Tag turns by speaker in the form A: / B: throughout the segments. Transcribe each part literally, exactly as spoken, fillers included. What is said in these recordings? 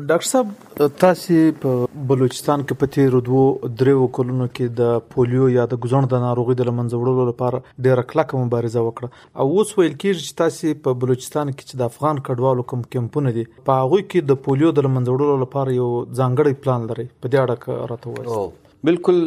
A: ډاکټر صاحب تاسو په بلوچستان کې په تیرو دوو دریو کلونو کې د پولیو یا د ګزړ د ناروغي د لمنځه وړلو لپاره ډیره کلکه مبارزه وکړه او اوس ویل کېږي چې تاسو په بلوچستان کې چې د افغان کډوالو کوم کمپونه دي په هغه کې د پولیو د لمنځه وړلو لپاره یو ځانګړی پلان لري، په دې اړه راته ووایئ.
B: بالکل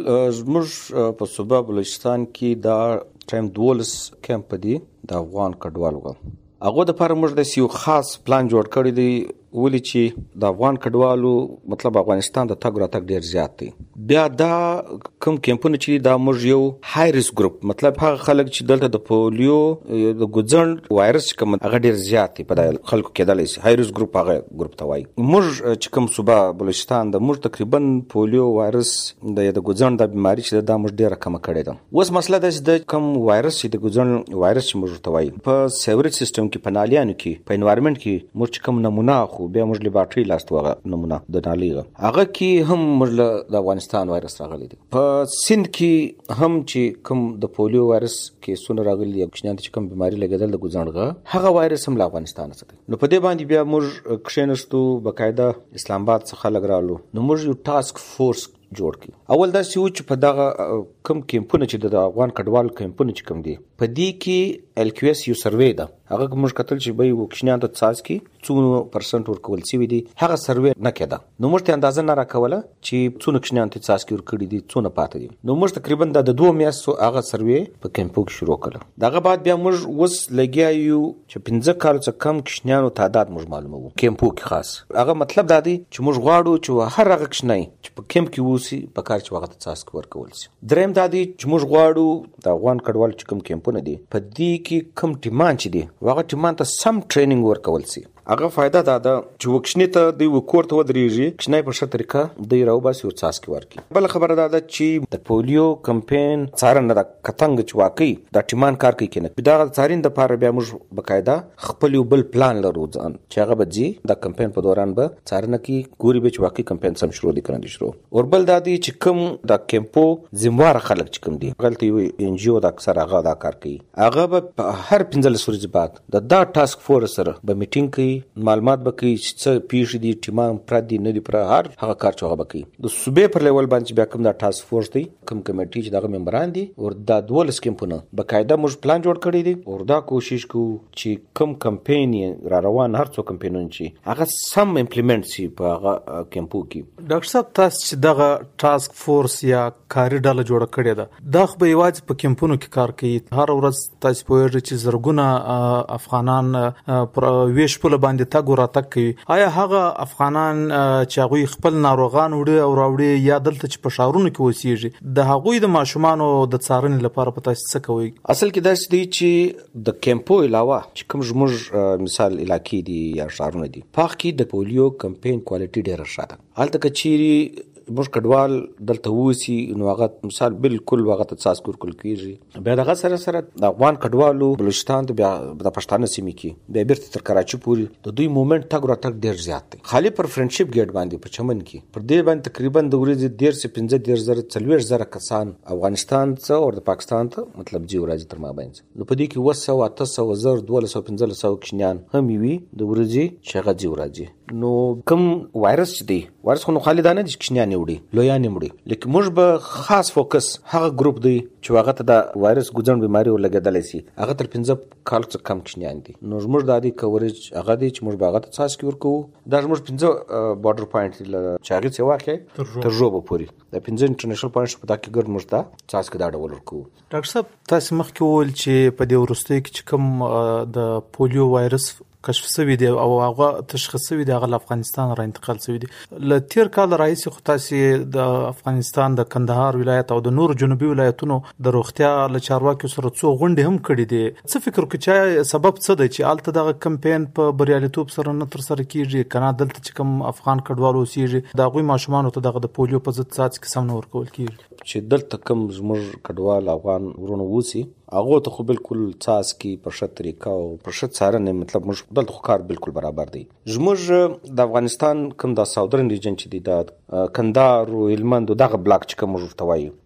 B: زموږ په صوبه بلوچستان کې دا ټایم دولس کمپ دي د افغان کډوالو. هغه د لپاره موږ د یو خاص پلان جوړ کړی دی، ولې چې د افغان کډوالو مطلب افغانستان د تګ راتګ ډیر زیات دی. بیا دا کوم کمپونه چې دا موږ یو های ریسک ګروپ، مطلب هغه خلک چې دلته د پولیو د ګزړ وایرس کوم هغه ډیر زیات دی په خلکو کې دلې سي های ریسک ګروپ هغه ګروپ ته وایي. موږ چې کوم صوبه بلوچستان د موږ تقریبا پولیو وایرس د د ګزړ د بیماری چې دا موږ ډیره کم کړې ده. اوس مسله ده چې د کوم وایرس چې د ګزړ وایرس چې موږ ته وایي په سیوریج سیستم کې په نالیانو کې په انوایرنمنت کې موږ کوم نمونه خو بیا موږ لیبارټری لاست وغه نمونه د نالیغه هغه کې هم موږ د افغانستان وایرس راغلی دی. په سند کې هم چې کوم د پولیو وایرس کې سونه راغلی دی، کوچنیان چې کوم بیماری لګیدل د ګزړغه هغه وایرس هم له افغانستان څخه دی. نو په دې باندې بیا موږ کښینستو بقاعده اسلام آباد څخه لګرالو. نو موږ یو ټاسک فورس جوړ کی. اول دا چې و چې په دغه کم کمپونه چې د افغان کډوال کمپونه چې کوم دي په دې کې ال کیو اس یو سروې ده، هغه موږ کتل چې به وکښنیان ته څاس کې څونه پرسنټ ورکول شوی دی، هغه سروې نه کېده. نو موږ ته اندازه نه راکوله چې څونه کښنیان ته څاس کې ورکړي دي څونه پاتې دي. نو موږ تقریبا د دوه میاشتو هغه سروې په کمپو کې شروع کړل. دغه بعد بیا موږ اوس لګیا یو چې پنځه کال څخه کم کښنیانو تعداد موږ معلومو کمپو کې خاص. هغه مطلب دا دی چې موږ غواړو چې هر هغه کښنی چې په کمپ کې وسی په کار چې وخت څاس کې ورکول شي. دریم دا دی چې موږ غواړو د افغان کډوال چې کوم کمپونه دي په دې کې کوم ټیمان چې دي هغه ټیمان ته سم ټریننګ ورکول شي. هغه فائدہ دا ده چې وکښنی ته دی وکور ته ودرېږي، کښنی په ښه طریقه دی راو باسي او څاس کې ورکي. بل خبره دا ده چې د پولیو کمپین څارنه د کتنګ چې واقعي د ټیمان کار کوي کنه دا څارین د پاره بیا موږ بقاعده خپل یو بل پلان لرو ځان چې هغه به د کمپین په دوران به څارنه کوي ګوري به چې واقعي کمپین سم شروع دي کړي شروع. اور بل دا دی چې کوم د کمپو زموار خلک چې کوم دي غلطي وي ان جی او د اکثر هغه دا کار کوي، هغه به هر پنځل سورج بعد د دا ټاسک فورس سره به میټینګ کوي، معلومات به کوي چې څه پیښ دي ټیمان پر دي نه دي پر هر هغه کار چې هغه به کوي. د صوبې پر لیول باندې بیا کوم دا ټاسک فورس دی کوم کمیټي چې دغه ممبران دي او دا دولس کمپونه بقاعده موږ پلان جوړ کړی دی او دا کوشش کوو چې کوم کمپین را روان هر څو کمپینون چې هغه سم امپلیمنٹ شي په هغه کمپو کې.
A: ډاکټر صاحب تاسو چې دغه ټاسک فورس یا کاري ډله جوړه کړې ده دا خو به یوازې په کمپونو کې کار کوي، هر ورځ تاسو پوهیږئ چې زرګونه افغانان پر ویش په باندې تګ وراتګ کوي. آیا هغه افغانان چې هغوی خپل ناروغان وړي او راوړي یا دلته چې په ښارونو کې اوسېږي د هغوی د ماشومانو د څارنې لپاره په تاسو څه کوئ؟
B: اصل کې داسې دی چې د کمپو علاوه چې کوم زموږ مثال علاقې دي یا ښارونه دي په هغه کې د پولیو کمپین کوالټي ډېره ښه ده. هلته که چیرې موږ کډوال دلته ووسی نو هغه مثال بالکل هغه ته څاس کول کېږي. بیا دغه سره سره د افغان کډوالو بلوچستان ته بیا د پښتانه سیمې کې بیا بیرته تر کراچي پورې د دوی مومنټ تګ راتګ ډېر زیات دی. خالي پر فرندشپ ګیټ باندې په چمن کې پر دې باندې تقریبا د ورځې ډېر سه پنځه ډېر زره څلوېښت زره کسان افغانستان څخه او د پاکستان ته مطلب جی ورځي تر ما باندې. نو په دې کې وسه اته سوه زر دوه سوه پنځه سوه کښنیان هم وي د ورځي چې هغه جی ورځي. نو کوم وایرس دی وایرس خو نو خالي دا نه دي کښنیان وړي لویان وړي، لیکن موږ به خاص فوکس هغه ګروپ دی چې هغه ته د وایرس ګزړ بیماری ولګېدلی سي هغه تر پنځه کال څخه کم کښنیان دي. نو موږ د دې کوریج هغه دی چې موږ به هغه ته څاس کې ورکوو. دا موږ پنځه بارډر پوینټ چې هغه څه واقع تر ژوبه پورې د پنځه انټرنیشنل پوینټس په دغه کې ګرد موږ ته څاس کې دا ډول ورکوو.
A: ډاکټر صاحب تاسو مخکې وویل چې په دې وروستیو کې چې کوم د پولیو وایرس کشف شوی دی او هغه تشخیص شوی دی هغه له افغانستان را انتقال شوی دی. له تیر کال راهیسې خو تاسو د افغانستان د کندهار ولایت او د نور جنوبي ولایتونو د روغتیا له چارواکیو سره څو غونډې هم کړې دي. څه فکر کوئ چې سبب څه دی چې هلته دغه کمپین په بریالیتوب سره نه ترسره کیږي، که نه دلته چې کوم افغان کډوال اوسېږي د هغوی ماشومانو ته دغه د پولیو په ضد څاڅکي سم نه ورکول کیږي؟
B: چې دلته کوم زموږ کډوال افغان ورونه اوسي هغه ته خو بالکل څاڅکي په ښه طریقه او په ښه څارنه مطلب موږ دلته خو کار بالکل برابر دی. زموږ د افغانستان کوم د ساودرن ریجن چې دی د کندهار او هلمند دغه بلاک چې کوم موږ ورته وایو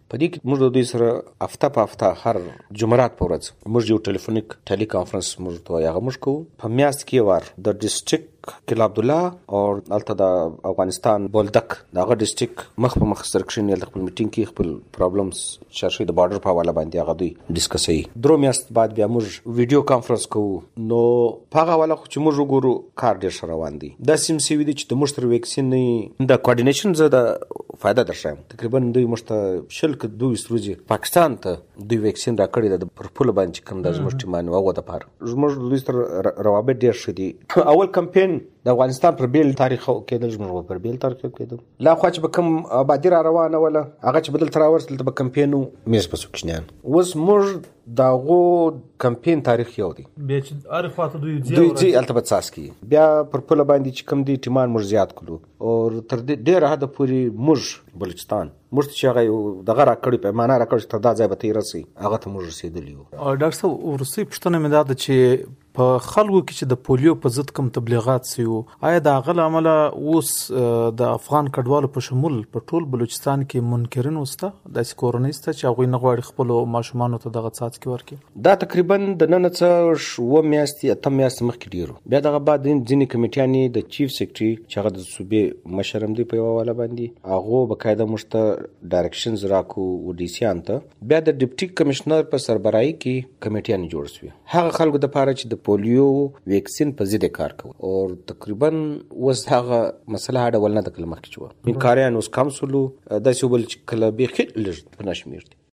B: په دې کې موږ د دوی سره هفته په هفته هر جمعرات په ورځ موږ یو ټلیفونیک ټیلی کانفرنس موږ ته هغه موږ کوو په میاشت کې وار د ډیسټریکټ کلا عبدالله او الته د افغانستان بولدک دغه ډیسټریکټ مخ په مخ سره کښیني د خپل میټینګ کې خپل پرابلمز شاشي د بارډر په حواله باندې هغه دوی ډیسکسي درو میاشت بعد بیا موږ ویډیو کانفرنس کوو نو په هغه حواله چې موږ وګورو کار ډیر ښه روان دی دا سیم سی وی دي چې د موږ تر ویکسین د کوارډینیشن زه د فائدہ درشم تقریبا دوی موږ ته شل ک دوه ورځې پاکستان ته دوی ویکسین راکړی د پر پوله باندې کوم د زموږ ټیمان وغه د پاره زموږ دوی سره روابط ډیر ښه دي اول کمپاین د افغانستان پر بیل تاریخ کېدل زموږ پر بیل تاریخ کېدل لا خو چې به کوم آبادی را روانه ولا هغه چې بدل تر ورسل د کمپاینو میز په سوکشنیان اوس موږ داغو کمپاین تاریخ یو دی
A: بیا چې هر خواته دوی
B: دوی چې التبت ساس کی بیا پر پوله باندې چې کوم دي ټیمان موږ زیات کړو او تر دې ډیره حد پورې موږ بلوچستان موږ چې هغه دغه را کړی په معنا را کړی تر دا ځای به تیر رسي هغه ته موږ رسیدلی یو
A: ډاکټر صاحب ورسې پښتنه مې دا چې په خلکو کې چې د پولیو په ضد کوم تبلیغات سيو آیا دا غل عمله اوس د افغان کډوالو په شمول په ټول بلوچستان کې منکرین وسته د سکورنیسته چې هغه نه غواړي خپل ماشومان ته دغه څاڅ کې ورکړي
B: دا تقریبا د نن څه شو میاشتې اتم میاشت مخکې ډیرو بیا دغه بعد ځینې کمیټیانې د چیف سیکریټري چې هغه د صوبې مشرم دی په حواله باندې هغه بقاعده مشته ډایرکشنز راکو و ډي سي انته بیا د ډیپټي کمشنر په سربراهي کې کمیټیانې جوړ شوې هغه خلکو د پاره چې د پولیو ویکسین په ضد کار کوي او تقریبا وس هغه مسله هډه ولنه د کلمه کې چوه من کاریان اوس کم سلو د سوبل کله به خل لږ په نشمیر